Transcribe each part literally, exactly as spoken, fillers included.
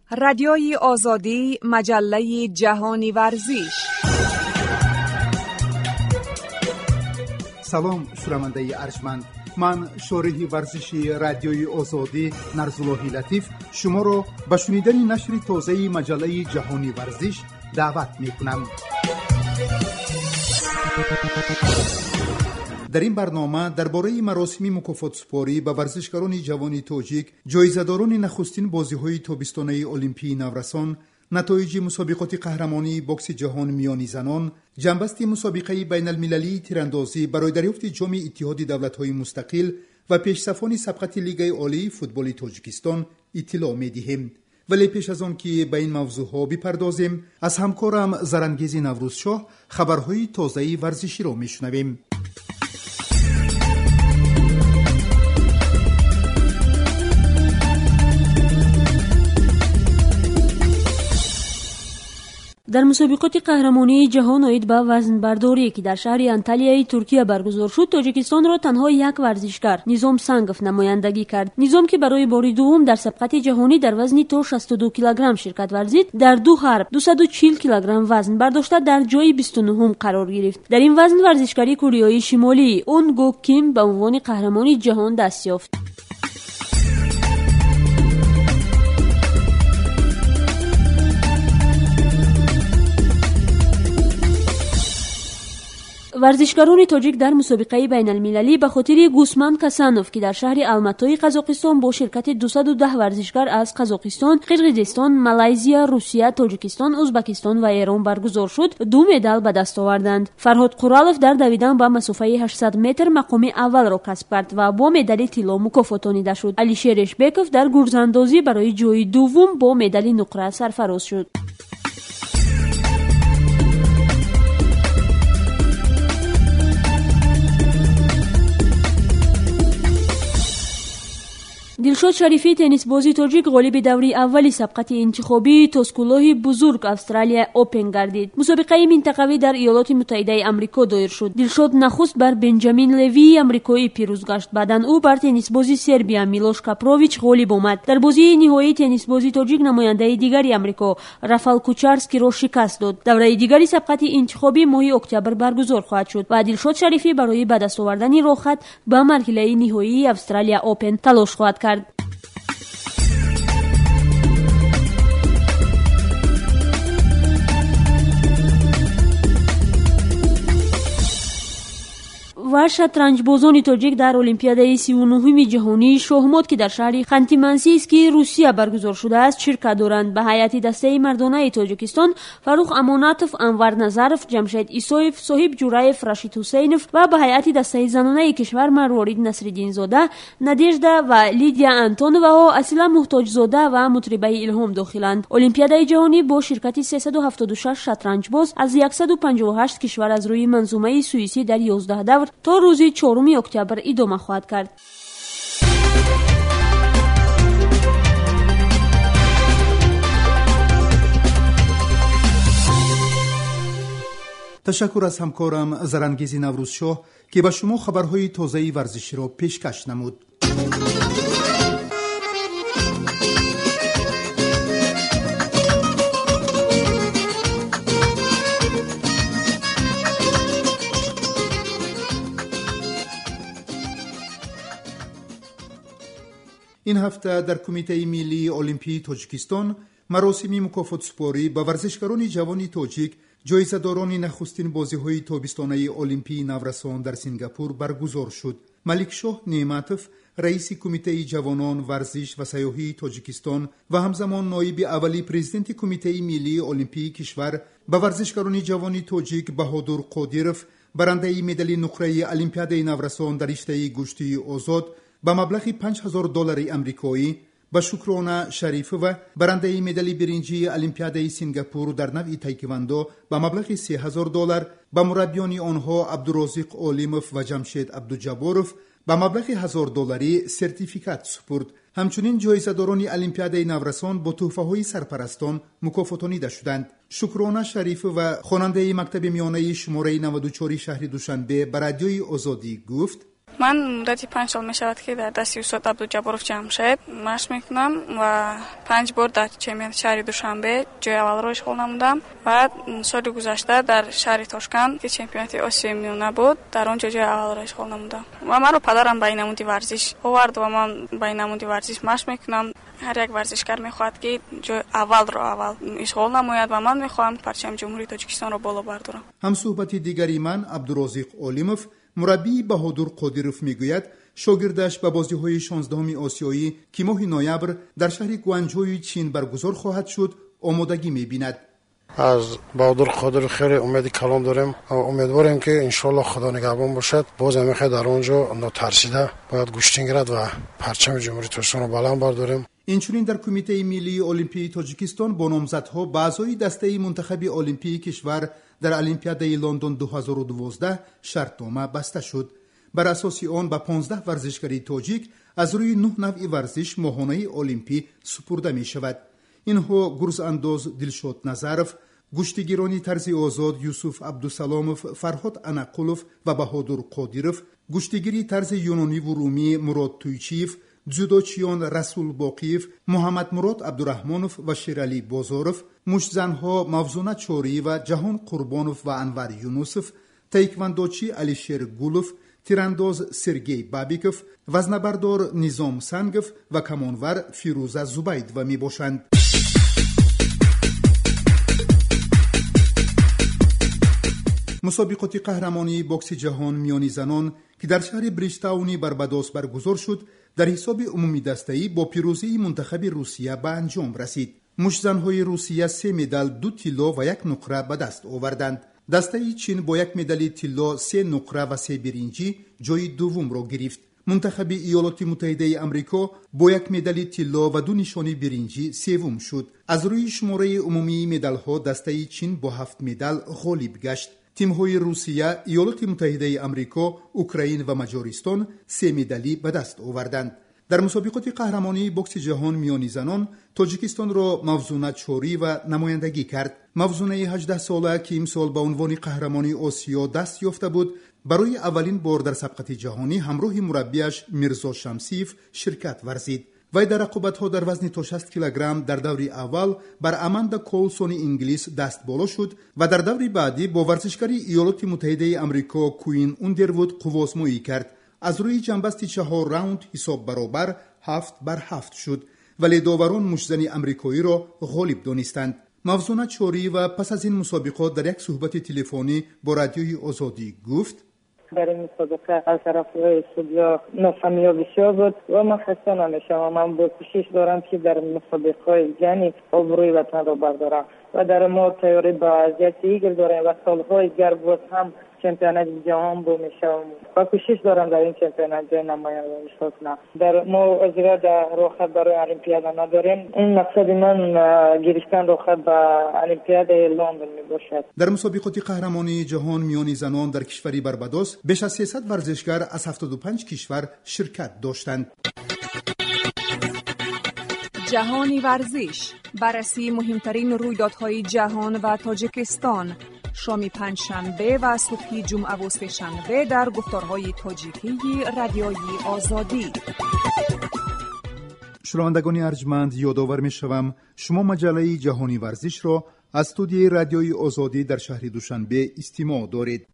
رادیوی آزادی، مجله جهانی ورزش. سلام شنونده ارجمند، من شارح ورزشی رادیوی آزادی نرزاللهی لطیف شما را به شنیدن نشر تازه مجله جهانی ورزش دعوت میکنم. در این برنامه درباره مراسم مکافات سپاری به ورزشکاران جوان تاجیک، جایزه‌داران نخستین بازی‌های تابستانه المپی نورسان، نتایج مسابقات قهرمانی بوکس جهان میانی زنان، جنبست مسابقه بین المللی تیراندازی برای دریافت جام اتحاد دولت‌های مستقل و پیشصفان سبقت لیگ عالی فوتبال تاجیکستان اطلاع می‌دهیم. ولی پیش از آن که به این موضوعها بپردازیم، از همکارم زرنگیز نوروزشاه خبرهای تازه ورزشی را میشنویم. در مسابقات قهرمانی جهان آید به وزنبرداری که در شهر انتالیای ترکیه برگزار شد، تاجیکستان را تنها یک ورزشکار نیزام سنگف نمایندگی کرد. نیزام که برای بار دوم در سبقت جهانی در وزن تا شصت و دو کیلوگرم شرکت ورزید، در دو حرب دویست و چهل کیلوگرم وزن برداشته در جای بیست و نهم قرار گرفت. در این وزن ورزشکاری کوریایی شمالی اون گو کیم به عنوان قهرمانی جهان دست یافت. ورزشکاران تاجیک در مسابقه بین المللی به خاطر گوسمن کسانوف که در شهر الماتای قزاقستان با شرکت دویست و ده ورزشکار از قزاقستان، قرقیزستان، مالایزیا، روسیه، تاجیکستان، ازبکستان و ایران برگزار شد، دو مدال به دست آوردند. فرهاد قرالوف در دویدن به مسافه هشتصد متر مقام اول را کسب کرد و با مدال طلا مکافاتانیده شد. علیشیر اشبکوف در گرزاندازی برای جای دوم با مدال نقره سرفراز شد. دلشاد شریفی تنیس بازی تاجیک غالب دوره اولی سبقت انتخابی توسکولوه بزرگ استرالیا اوپن گردید. مسابقه منطقوی در ایالات متحده آمریکا دایر شد. دلشاد نخست بر بنجامین لوی آمریکایی پیروز گشت. بعداً او بر تنیس بازی سربیا میلوش کاپروویچ غالب آمد. در بازی نهایی تنیس بازی تاجیک نماینده دیگری آمریکا رافال کوچارسکی را شکست داد. دوره دیگری سبقت انتخابی ماه اکتبر برگزار خواهد شد و دلشاد شریفی برای به دست آوردن راحت به مرحله نهایی استرالیا اوپن تلاش خواهد کرد. و شطرنج بازان تاجیک در المپیاد سی و نه جهانی شاهمات که در شهر خانتی منسیسکی روسیه برگزار شده است شرکت دارند. به هیئت دسته مردانه تاجیکستان فروخ اماناتوف، انور نظرف، جمشید ایسویف، صاحب جورایف، رشید حسینف و به هیئت دسته زنانه کشور مروارید نصرالدین زاده، نادژدا و لیدیا انتونووا، اصیلا محتاج زاده و مطربه الهام داخلند. المپیاد جهانی با شرکت سیصد و هفتاد و شش شطرنج باز از صد و پنجاه و هشت کشور از روی منظومه سوئیسی در یازده دور تا روز چهارم اکتبر ادامه خواهد کرد. تشکر از همکارم زرنگیز نوروزشاه که به شما خبرهای تازه ورزشی را پیشکش نمود. این هفته در کمیته ملی المپی تاجیکستان مراسم مکافات سپاری به ورزشکاران جوان تاجیک، جایزه‌داران نخستین بازی‌های تابستانه المپی نورسان در سنگاپور برگزار شد. ملک شاه نعمتوف، رئیس کمیته جوانان ورزش و سیاحی تاجیکستان و همزمان نایب اولی پرزیدنت کمیته ملی المپی کشور، به ورزشکاران جوان تاجیک بهادر قادیروف، برنده مدال نقره المپیاد نورسان در رشته گشتی آزاد با مبلغ پنج هزار دلار امریکایی، با شکرانه شریف و برنده مدال برنجی المپیاد سنگاپور در نوع تایکواندو با مبلغ سه هزار دلار، با مربیان آنها عبدالرازق عالموف و جمشید عبدالجباروف با مبلغ هزار دلاری سرتیفیکات سپرد. همچنین جایزه‌داران المپیاد نورسان با تحفه‌های سرپرستان مکافاتانیده شدند. شکرانه شریف و خواننده مکتب میانه شماره نود و چهار شهر دوشنبه به رادیوی آزادی گفت: من مدتی پنج سال می شود که در دست استاد عبدالجبارов جمشید مشق میکنم و پنج بار در چمپیونات شهری دوشنبه جای اول رو اشغال نمودم و سال گذشته در شهر تاشکند که چمپیونات آسیا میونه بود در آنجا جای اول رو اشغال نمودم و من رو پدرم به این نمودی ورزش آورد و من به این نمودی ورزش مشق میکنم. هر یک ورزشکار میخواد که جای اول رو اول اشغال نماید و من میخوام پرچم جمهوری تاجیکستان رو بالا بردارم. هم صحبت دیگری من عبدالرازق علیموف مربی بهادر قادیروف میگوید شاگردش به بازی‌های شانزدهم آسیایی که ماه نوامبر در شهر گوانجوی چین برگزار خواهد شد آمادگی می‌بیند. از بهادر قادیروف خیلی امید کلان داریم و امیدواریم که انشالله خدا نگهبان باشد. باز هم میخواد در اونجا ناترسیده باید گوشتین گیرد و پرچم جمهوری تاجیکستان رو بلند برداریم. اینچنین در کمیته ملی المپی تاجیکستان با نامزدها به اعضای دسته منتخب المپی کشور در المپیادای لندن دو هزار و دوازده شرطنامه بسته شد. بر اساس آن به پانزده ورزشکاری تاجیک از روی نه نوع ورزش ماهانه المپی سپرده می شود. اینها گرز انداز دلشاد نظرف، گشتیگیرانی طرز آزاد یوسف عبدالسلاموف، فرهاد انقلوف و بهادر قادیروف، گشتیگیری طرز یونانی و رومی مراد تویچیف، جودوچیان رسول باقیف، محمد مراد عبدالرحمانوف و شیرالی بازاروف، مشتزنها موزونه چوری و جهان قربانوف و انور یونوسف، تایکواندوچی علیشیر گولوف، تیرانداز سرگی بابیکوف، وزنه‌بردار نظام سنگوف و کمانور فیروزه زبید و می باشند. مسابقات قهرمانی بوکس جهان میانی زنان که در شهر بریجتاون باربادوس برگزار شد در حساب عمومی دسته‌ای با پیروزی منتخب روسیه به انجام رسید. مشتزن‌های روسیه سه مدال، دو طلا و یک نقره به دست آوردند. دسته چین با یک مدال طلا، سه نقره و سه برنجی جای دوم را گرفت. منتخب ایالات متحده آمریکا با یک مدال طلا و دو نشانی برنجی سوم شد. از روی شماره عمومی مدال‌ها دسته چین با هفت مدال غالب گشت. تیم‌های روسیه، ایالات متحده آمریکا، اوکراین و مجارستان سه مدالی به دست آوردند. در مسابقات قهرمانی بوکس جهان میانی زنان تاجیکستان را موزونه چوری و نمایندگی کرد. موزونه هجده ساله که امسال به عنوان قهرمانی آسیا دست یافته بود برای اولین بار در سبقت جهانی همراه مربیش میرزا شمسیف شرکت ورزید. وی در رقابت‌ها در وزن تا شصت کیلوگرم در دور اول بر اماندا کولسون انگلیس دست بالا شد و در دور بعدی با ورزشکاری ایالات متحده آمریکا کوین اوندروود قواسمایی کرد. از روی جنبست چهار راوند حساب برابر هفت بر هفت شد ولی داوران مشتزن آمریکایی را غالب دانستند. موزونه چوری و پس از این مسابقات در یک صحبت تلفنی با رادیوی آزادی گفت: در این مسابقه از طرف استودیو نفهمی بسیار بود و من خسته نمیشم. من با کوشش دارم که در مسابقه جهانی آبروی وطن را بردارم و در ما تیاری با وضعیت ایگل داریم و سالهای دیگر باز هم چمپیونات جهان بو میشم و کوشش دارم در این چمپیونات جای نمایندگی کنم. در ما اجرا در رخصت برای المپیاد نداریم. این مقصد من گرفتن رخصت به المپیاد لندن می باشد. در مسابقات قهرمانی جهان میانی زنان در کشور باربادوس بیش از سیصد ورزشکار از هفتاد و پنج کشور شرکت داشتند. جهانی ورزش، بررسی مهمترین رویدادهای جهان و تاجیکستان، شام پنجشنبه و صبح جمعه و سه‌شنبه در گفتارهای تاجیکی رادیوی آزادی. شنوندگان ارجمند، یادآور می‌شوم شما مجله جهانی ورزش را از استودیوی رادیوی آزادی در شهر دوشنبه استماع دارید.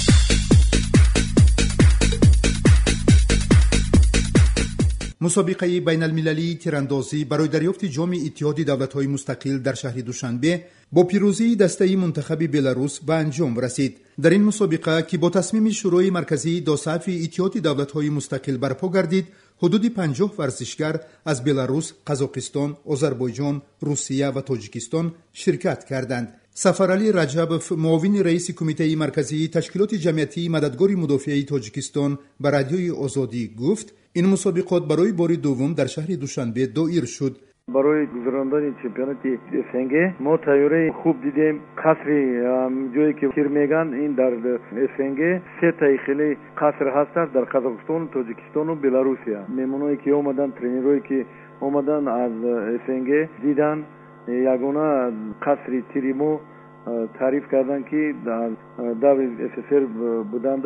مسابقه بین المللی تیراندازی برای دریافت جام اتحاد دولت‌های مستقل در شهر دوشنبه با پیروزی دسته منتخب بلاروس به انجام رسید. در این مسابقه که با تصمیم شورای مرکزی دو صف اتحاد دولت‌های مستقل برپا گردید، حدود پنجاه ورزشکار از بلاروس، قزاقستان، آذربایجان، روسیه و تاجیکستان شرکت کردند. سفرعلی رجبوف، معاون رئیس کمیته مرکزی تشکیلات جمعیتی مددگار مدافع تاجیکستان، به رادیوی آزادی گفت: این مسابقات برای بار دوم در شهر دوشنبه دایر شد. برای گذراندن چمپیونات اسفنگه ما تیاری خوب دیدیم. قصر جایی که تیر میگن این در اسفنگه سه تای خیلی قصر هست در قزاقستان، تاجیکستان و بلاروسیا. میمونایی که اومدن، ترینرایی که اومدن از اسفنگه دیدن یگانه قصر تیریمو تعریف کردن که در دور اس اس ار بودند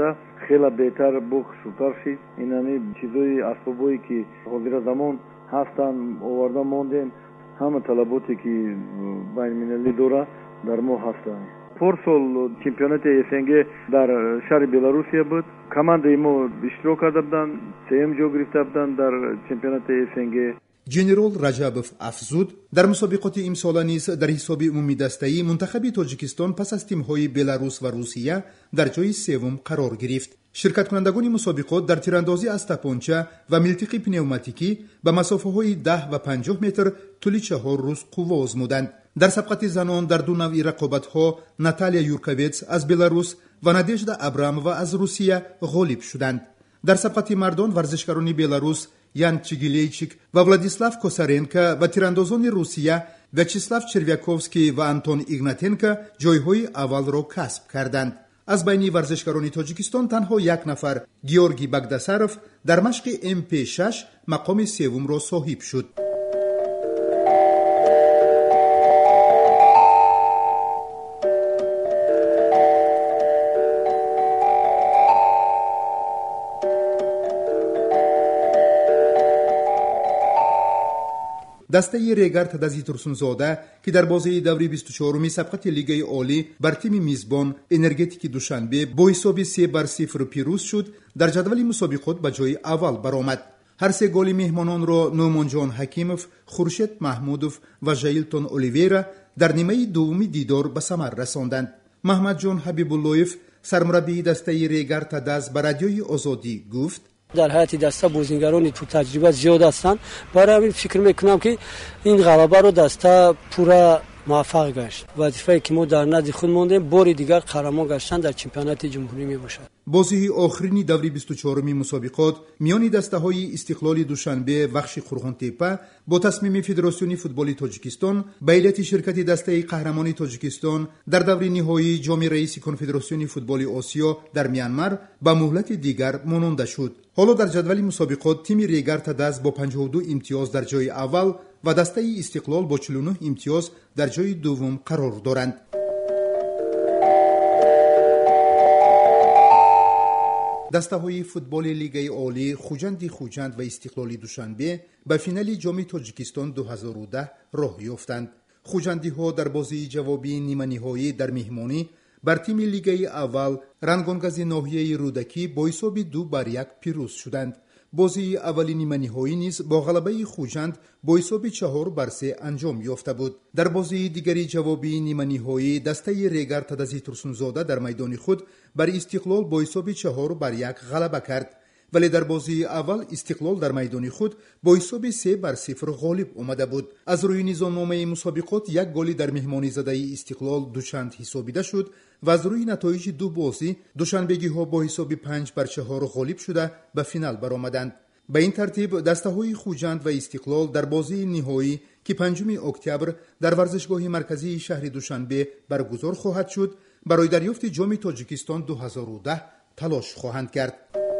خیلی بهتر بوخ شوتر شید. اینانی چیزای اسبابایی که حاضر زمان هستن آورده موندن، همه طلباتی که بین المللی داره در ما هستن. پارسال چمپیونات اسنگ در شهر بلاروسیا بود. کماندای ما اشتراک کرده بودن، سوم جا گرفته بودن در چمپیونات اسنگ. جنرال رجبوف افزود در مسابقات امسال نیز در حساب عمومی دسته‌ای منتخب تاجیکستان پس از تیم‌های بلاروس و روسیه در جای سوم قرار گرفت. شرکت کنندگان مسابقات در تیراندازی از تپانچه و ملتق پنوماتیکی به مسافه‌های ده و پنجاه متر طول چهار روز قوا آزمودند. در سبقت زنان در دو نوع رقابت‌ها ناتالیا یورکوویتس از بلاروس و نادژدا ابرام و از روسیه غالب شدند. در سبقت مردان ورزشکاران بلاروس یان چیگلیچیک و ولادیسلاو کوسارنکو و تیراندازان روسیه ویاچسلاو چرویاکوفسکی و آنتون ایگناتنکو جایهای اول را کسب کردند. از بین ورزشکاران تاجیکستان تنها یک نفر گیورگی باگداساروف در مشق ام پی شش مقام سوم را صاحب شد. دسته ریگر تدازی ترسونزاده که در بازی دوری بیست و چهارم سبقت لیگ عالی بر تیم میزبان انرژتیک دوشنبه با حساب سه بر صفر پیروز شد، در جدول مسابقات به جای اول برآمد. هر سه گل مهمانان را نومان جان حکیموف، خورشید محمودوف و ژایلتون اولیویرا در نیمه دوم دیدار به ثمر رساندند. محمد جان حبیب اللهیف سرمربی دسته ریگر تداز به رادیوی آزادی گفت: در حیات دسته بازیگرانی تو تجربه زیاد هستند، برای همین فکر میکنم که این غلبه رو دسته پورا موفق گشت. وظیفه‌ای که ما در نزد خود موندیم بار دیگر قهرمان گشتن در چمپیونات جمهوری می باشد. بازی آخرین دوری بیست و چهارم مسابقات میان دسته‌های استقلال دوشنبه بخش قرغن‌تپه با تصمیم فدراسیون فوتبال تاجیکستان به علت شرکت دسته قهرمان تاجیکستان در دور نهایی جام رئیس کنفدراسیون فوتبال آسیا در میانمار با مهلت دیگر ماننده شد. حالا در جدول مسابقات تیم ریگر تداز با پنجاه و دو امتیاز در جای اول و دسته استقلال با چهل و نه امتیاز در جای دوم قرار دارند. دسته های فوتبال لیگ عالی خوجند خوجند و استقلالی دوشنبه به فینال جام تاجیکستان دو هزار و ده راه یافتند. خوجندی ها در بازی جوابی نیمه نهایی در مهمانی بر تیم لیگ اول رنگانگاز ناحیه رودکی با حساب دو بر یک پیروز شدند. بازی اولی نیمه نهایی نیز با غلبه خوجند با حساب چهار بر سه انجام یافته بود. در بازی دیگری جوابی نیمه نهایی دسته ریگر تدازی ترسونزاده در میدان خود بر استقلال با حساب چهار بر یک غلبه کرد، ولی در بازی اول استقلال در میدان خود با حساب سه بر صفر غالب آمده بود. از روی نظامنامه مسابقات یک گلی در مهمانی زده استقلال دوچند حسابیده شد و از روی نتایج دو بازی دوشنبگی ها با حساب پنج بر چهار غالب شده به فینال برآمدند. به این ترتیب دسته های خوجند و استقلال در بازی نهایی که پنجم اکتبر در ورزشگاه مرکزی شهر دوشنبه برگزار خواهد شد برای دریافت جام تاجیکستان دو هزار و ده تلاش خواهند کرد.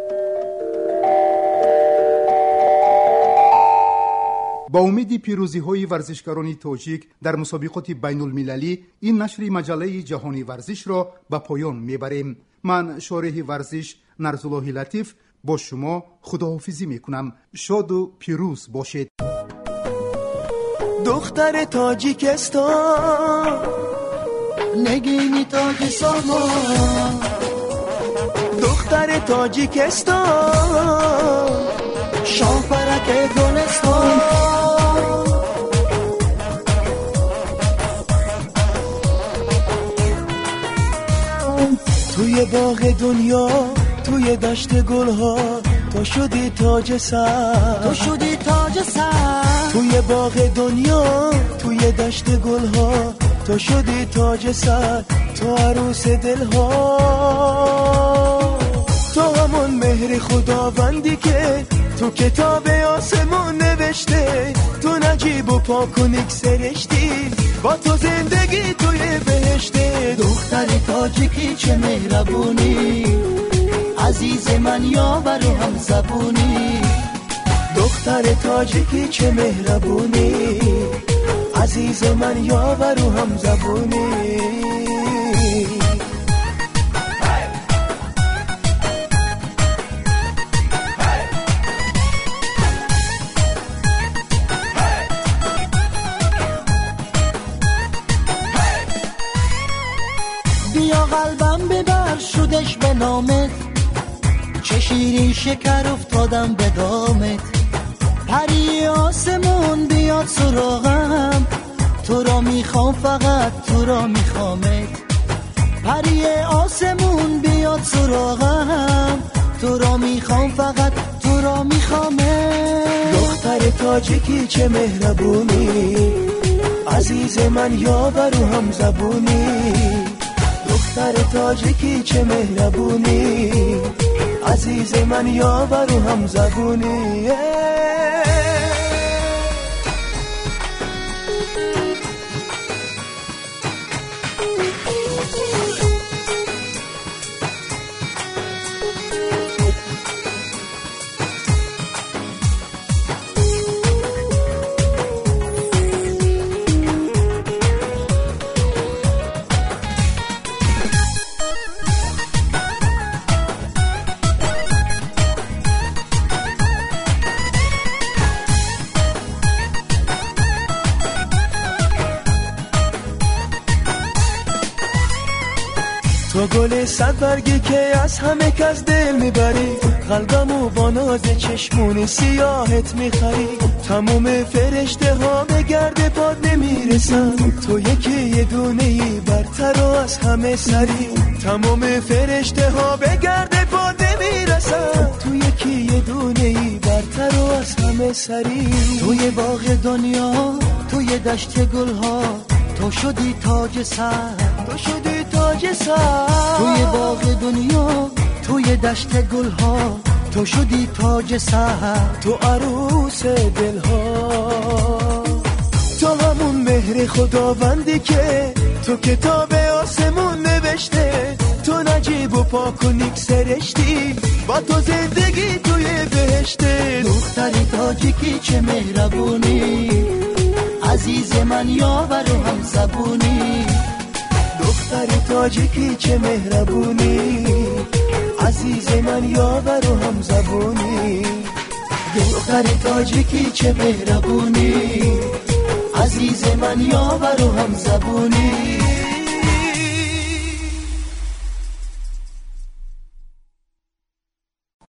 با امید پیروزی های ورزشکاران تاجیک در مسابقات بین المللی این نشر مجله جهانی ورزش را به پایان میبریم. من شارح ورزش نرزالله لطیف با شما خداحافظی میکنم. شاد و پیروز باشید. دختر تاجیکستان نگینی تاج سامان، دختر تاجیکستان شاپرک گلستان، توی باغ دنیا توی دشت گلها تو شدی تاج سر، تو شدی تاج سر، توی باغ دنیا توی دشت گلها تو شدی تاج سر، تو عروس دلها، تو همون مهر خداوندی که تو کتاب آسمون نوشته، تو نجیب و پاک و نیک سرشتی، با تو زندگی توی بهشته. دختر تاجیکی چه مهربونی، عزیز من یاور و هم زبونی، دختر تاجیکی چه مهربونی، عزیز من یاور و هم زبونی. شدش به نامت، چه شیرین شکر افتادم به دامت. پری آسمون بیاد سراغم، تو را میخوام فقط تو را میخوامت. پری آسمون بیاد سراغم، تو را میخوام فقط تو را میخوامت. دختر تاجیکی چه مهربونی، عزیز من یاور و هم زبونی. دختر تاجیکی چه مهربونی، عزیز من یاور و هم زبونی. تو گل صد برگی که از همه کس دل میبری، قلبمو با ناز چشمون سیاهت میخری. تموم فرشته ها به گرد پاد نمیرسن، تو یکی یه دونه ای برتر و از همه سری. تموم فرشته ها به گرد پاد نمیرسن، تو یکی یه دونه ای برتر و از همه سری. توی باغ دنیا توی دشت گل ها، تو شدی تاج سر، تو شدی تاج سر. توی باغ دنیا توی دشت گل ها، تو شدی تاج سر. تو عروس دل ها، تو همون مهر خداوندی که تو کتاب آسمون نوشته. تو نجیب و پاک و نیک سرشتی، با تو زندگی توی بهشته. دختری تاجیکی چه مهربونی، عزیز من یاور و هم زبونی. دختر تاجیکی چه مهربونی، عزیز من یاور و هم زبونی. دختر تاجیکی چه مهربونی، عزیز من یاور